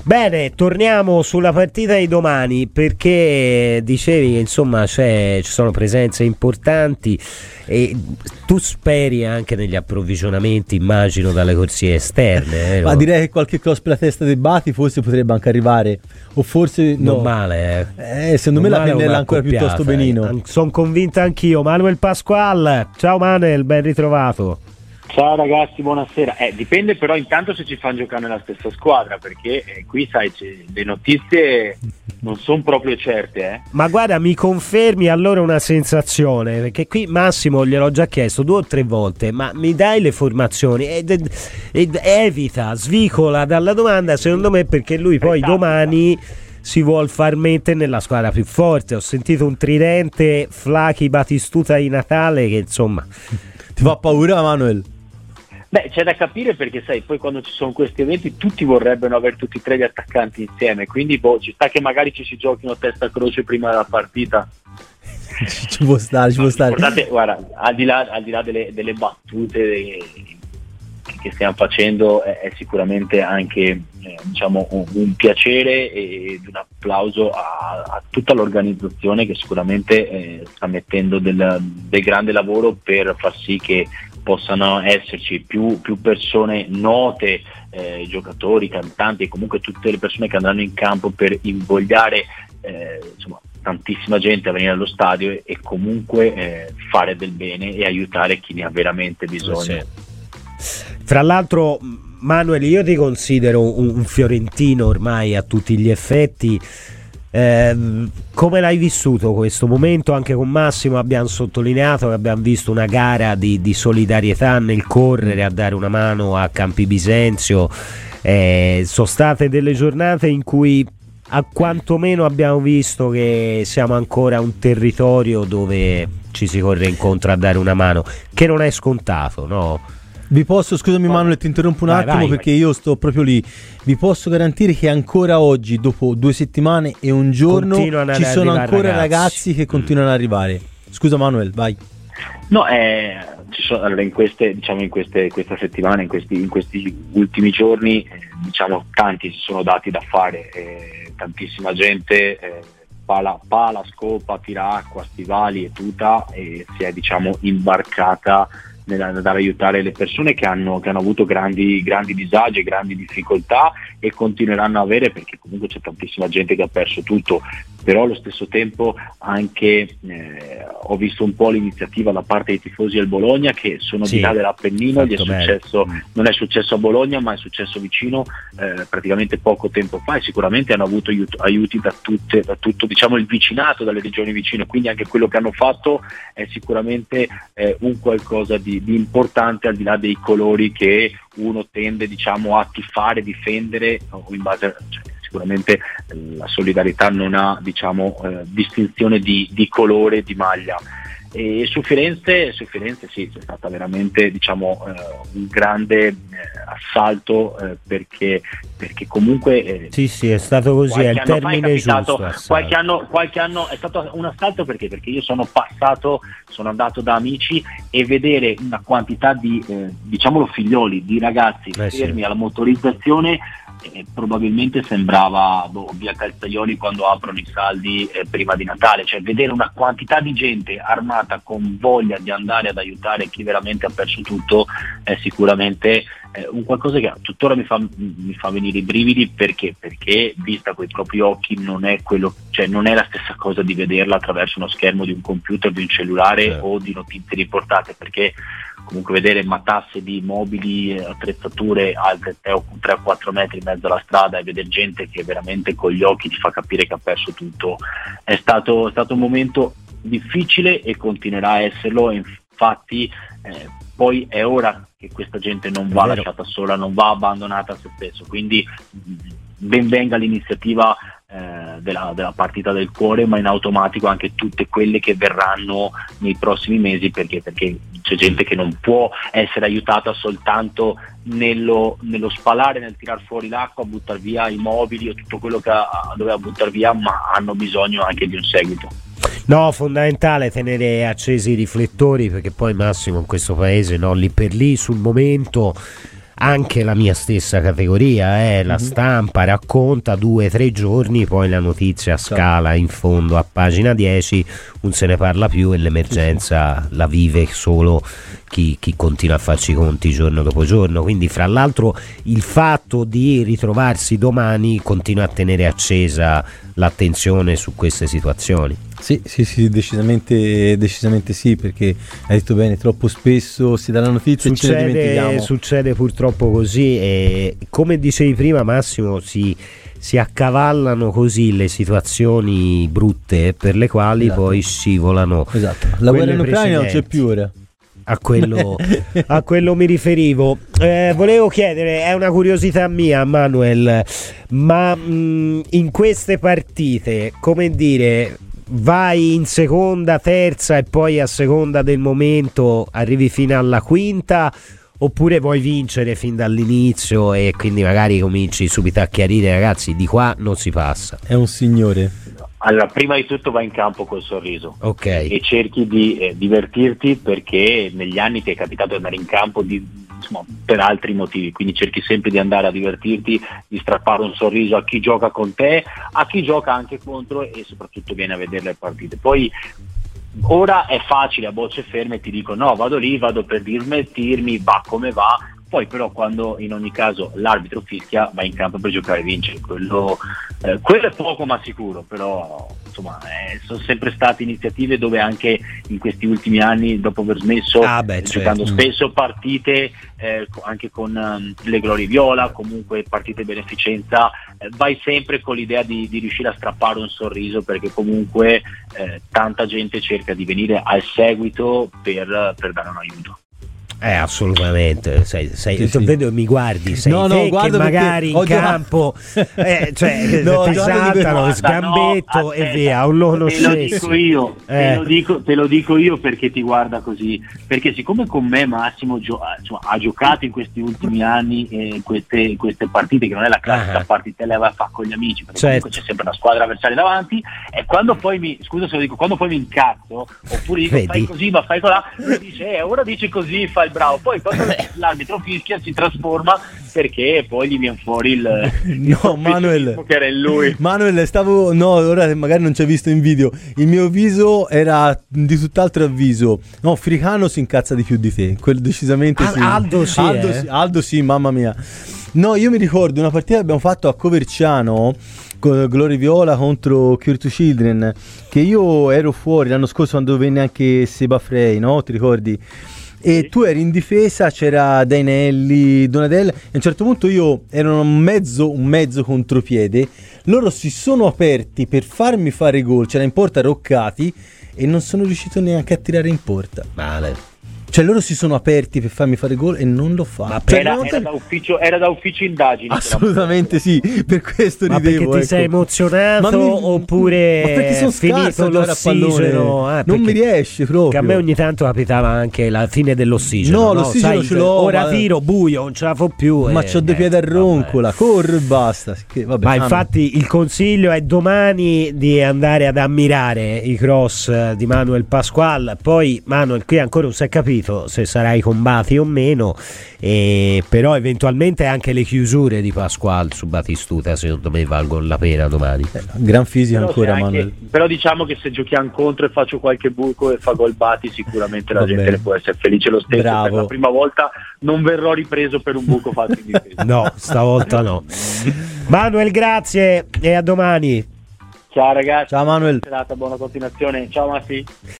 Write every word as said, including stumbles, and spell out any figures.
Bene, torniamo sulla partita di domani, perché dicevi che insomma c'è, ci sono presenze importanti e tu speri anche negli approvvigionamenti, immagino, dalle corsie esterne, vero? Ma direi che qualche cross per la testa dei Bati forse potrebbe anche arrivare, o forse no. Non male, eh. eh secondo non me male, la pennella ancora piuttosto benino. Eh. Sono convinto anch'io. Manuel Pasqual, ciao Manuel, ben ritrovato. Ciao ragazzi, buonasera. Eh, dipende però intanto se ci fanno giocare nella stessa squadra, perché eh, qui sai le notizie non sono proprio certe. Eh. Ma guarda, mi confermi allora una sensazione, perché qui Massimo gliel'ho già chiesto due o tre volte, ma mi dai le formazioni? Ed, ed, ed evita, svicola dalla domanda, secondo me, perché lui poi esatto, domani si vuol far mettere nella squadra più forte. Ho sentito un tridente Flachi Batistuta di Natale che insomma... Ti fa paura, Manuel? Beh, c'è da capire, perché sai, poi quando ci sono questi eventi tutti vorrebbero avere tutti e tre gli attaccanti insieme, quindi boh, ci sta che magari ci si giochino testa croce prima della partita. ci può stare, ci può stare. Guardate, guarda, al di là, al di là delle, delle battute che, che stiamo facendo, è, è sicuramente anche eh, diciamo un, un piacere ed un applauso a, a tutta l'organizzazione che sicuramente eh, sta mettendo del, del grande lavoro per far sì che possano esserci più, più persone note, eh, giocatori, cantanti e comunque tutte le persone che andranno in campo per invogliare eh, insomma, tantissima gente a venire allo stadio e, e comunque eh, fare del bene e aiutare chi ne ha veramente bisogno. Sì. Fra l'altro, Manuel, io ti considero un, un fiorentino ormai a tutti gli effetti. Eh, come l'hai vissuto questo momento? Anche con Massimo abbiamo sottolineato che abbiamo visto una gara di, di solidarietà nel correre a dare una mano a Campi Bisenzio. Eh, sono state delle giornate in cui a quantomeno abbiamo visto che siamo ancora un territorio dove ci si corre incontro a dare una mano, che non è scontato, no? Vi posso, scusami Manuel, ti interrompo un vai, attimo vai, perché vai. io sto proprio lì. Vi posso garantire che ancora oggi, dopo due settimane e un giorno, Continuano ci sono ancora ragazzi. ragazzi che continuano ad arrivare. Scusa Manuel, vai. No, eh, ci sono, allora, in queste, diciamo in queste questa settimana, in questi, in questi ultimi giorni, eh, diciamo tanti si sono dati da fare, eh, tantissima gente. Eh, Pala, pala, scopa, tira acqua, stivali e tuta, e si è diciamo imbarcata nel dare aiutare le persone che hanno, che hanno avuto grandi, grandi disagi, grandi difficoltà e continueranno a avere, perché comunque c'è tantissima gente che ha perso tutto. Però allo stesso tempo anche eh, ho visto un po' l'iniziativa da parte dei tifosi del Bologna, che sono sì, di là dell'Appennino, gli è successo, bene. non è successo a Bologna ma è successo vicino eh, praticamente poco tempo fa, e sicuramente hanno avuto aiuti, aiuti da, tutte, da tutto diciamo il vicinato, dalle regioni vicine, quindi anche quello che hanno fatto è sicuramente eh, un qualcosa di, di importante, al di là dei colori che uno tende diciamo a tifare, difendere o in base a, cioè, sicuramente la solidarietà non ha diciamo eh, distinzione di, di colore, di maglia. E su Firenze, su Firenze sì, c'è stata veramente diciamo eh, un grande eh, assalto eh, perché, perché comunque eh, sì sì è stato così, è il termine è giusto. Qualche anno, qualche anno è stato un assalto perché perché io sono passato, sono andato da amici e vedere una quantità di eh, diciamolo figlioli, di ragazzi eh, fermi sì. alla motorizzazione. Eh, probabilmente sembrava boh, via Calzaioli quando aprono i saldi eh, prima di Natale, cioè vedere una quantità di gente armata con voglia di andare ad aiutare chi veramente ha perso tutto è sicuramente eh, un qualcosa che tuttora mi fa, mi fa venire i brividi, perché perché vista coi propri occhi non è quello, cioè non è la stessa cosa di vederla attraverso uno schermo di un computer, di un cellulare sì. o di notizie riportate, perché comunque vedere matasse di mobili, attrezzature alte tre o quattro metri in mezzo alla strada e vedere gente che veramente con gli occhi ti fa capire che ha perso tutto è stato, è stato un momento difficile e continuerà a esserlo. Infatti eh, poi è ora che questa gente non va lasciata sola, non va abbandonata a se stesso, quindi ben venga l'iniziativa eh, della, della partita del cuore, ma in automatico anche tutte quelle che verranno nei prossimi mesi, perché, perché c'è gente che non può essere aiutata soltanto nello, nello spalare, nel tirar fuori l'acqua, buttare via i mobili o tutto quello che ha, doveva buttare via, ma hanno bisogno anche di un seguito. No, fondamentale tenere accesi i riflettori, perché poi Massimo in questo paese, no, lì per lì sul momento anche la mia stessa categoria, eh, la mm-hmm. stampa racconta due o tre giorni, poi la notizia scala in fondo a pagina dieci, non se ne parla più e l'emergenza la vive solo chi, chi continua a farci i conti giorno dopo giorno. Quindi fra l'altro il fatto di ritrovarsi domani continua a tenere accesa l'attenzione su queste situazioni. Sì, sì, sì, decisamente, decisamente sì, perché hai detto bene, troppo spesso si dà la notizia succede, e ce ne dimentichiamo. Succede purtroppo così e come dicevi prima Massimo, si, si accavallano così le situazioni brutte per le quali esatto. poi scivolano. Esatto, la guerra in Ucraina non c'è più ora. A quello, a quello mi riferivo. Eh, volevo chiedere, è una curiosità mia, Manuel, ma mh, in queste partite, come dire, vai in seconda, terza e poi a seconda del momento arrivi fino alla quinta, oppure vuoi vincere fin dall'inizio e quindi magari cominci subito a chiarire, ragazzi, di qua non si passa? È un signore. Allora, prima di tutto vai in campo col sorriso, okay. e cerchi di eh, divertirti, perché negli anni ti è capitato di andare in campo di, insomma, per altri motivi, quindi cerchi sempre di andare a divertirti, di strappare un sorriso a chi gioca con te, a chi gioca anche contro e soprattutto viene a vedere le partite. Poi ora è facile a bocce ferme, ti dico no, vado lì, vado per divertirmi, va come va. Poi però quando in ogni caso l'arbitro fischia, vai in campo per giocare e vincere, quello, eh, quello è poco ma sicuro, però insomma eh, sono sempre state iniziative dove anche in questi ultimi anni, dopo aver smesso, ah beh, giocando certo. spesso partite eh, anche con um, le Glorie Viola, comunque partite beneficenza, eh, vai sempre con l'idea di, di riuscire a strappare un sorriso, perché comunque eh, tanta gente cerca di venire al seguito per, per dare un aiuto. Eh, assolutamente, sei, sei, sì, sì. vedo mi guardi, sei no, te no, che magari in campo eh, cioè, no, ti saltano, sgambetto no, e via, un loro te lo dico io, eh. te, lo dico, te lo dico io perché ti guarda così, perché siccome con me Massimo gio- insomma, ha giocato in questi ultimi anni eh, queste, queste partite, che non è la classica uh-huh. partitella che fa con gli amici, perché certo. comunque c'è sempre la squadra avversaria davanti, e quando poi mi, scusa se lo dico, quando poi mi incazzo, oppure dico Vedi. fai così ma fai colà, lui dice eh, ora dici così, fai il bravo, poi quando l'arbitro fischia si trasforma, perché poi gli viene fuori il, il no Manuel che era in lui. Manuel stavo no ora magari non ci hai visto in video, il mio viso era di tutt'altro avviso. No, Fricano si incazza di più di te, quello decisamente Al- sì. Aldo sì Aldo, eh? sì Aldo sì, mamma mia. No, io mi ricordo una partita che abbiamo fatto a Coverciano, Glory Viola contro Cure to Children, che io ero fuori l'anno scorso quando venne anche Seba Frey, no? Ti ricordi? E sì. Tu eri in difesa, c'era Dainelli, Donatella, e a un certo punto io ero un mezzo, un mezzo contropiede, loro si sono aperti per farmi fare gol, c'era in porta Roccati e non sono riuscito neanche a tirare in porta. Male. Cioè loro si sono aperti per farmi fare gol e non l'ho fatto. Ma cioè, era, era, da ufficio, era da ufficio indagini. Assolutamente sì, per questo ma ridevo. Ma perché ti ecco. sei emozionato ma mi, oppure ma perché sono finito l'ossigeno? Ah, non mi riesce proprio. Che a me ogni tanto capitava anche la fine dell'ossigeno. No, no? l'ossigeno Sai, ce l'ho. Ora ma... tiro, buio, non ce la fo più. Ma e... c'ho due eh, piedi a roncola, vabbè. corro e basta. Che, vabbè, ma ah, infatti no. Il consiglio è domani di andare ad ammirare i cross di Manuel Pasqual. Poi Manuel qui ancora non si è capito se sarai con Bati o meno, e però eventualmente anche le chiusure di Pasqual su Batistuta secondo me valgono la pena domani. Eh, gran fisico però ancora anche, Manuel. Però diciamo che se giochiamo contro e faccio qualche buco e fa gol Bati, sicuramente la Va gente bene. ne può essere felice lo stesso. Bravo. Per la prima volta non verrò ripreso per un buco fatto in difesa. No, stavolta no. Manuel, grazie e a domani. Ciao ragazzi. Ciao Manuel. Buona continuazione. Ciao Massi.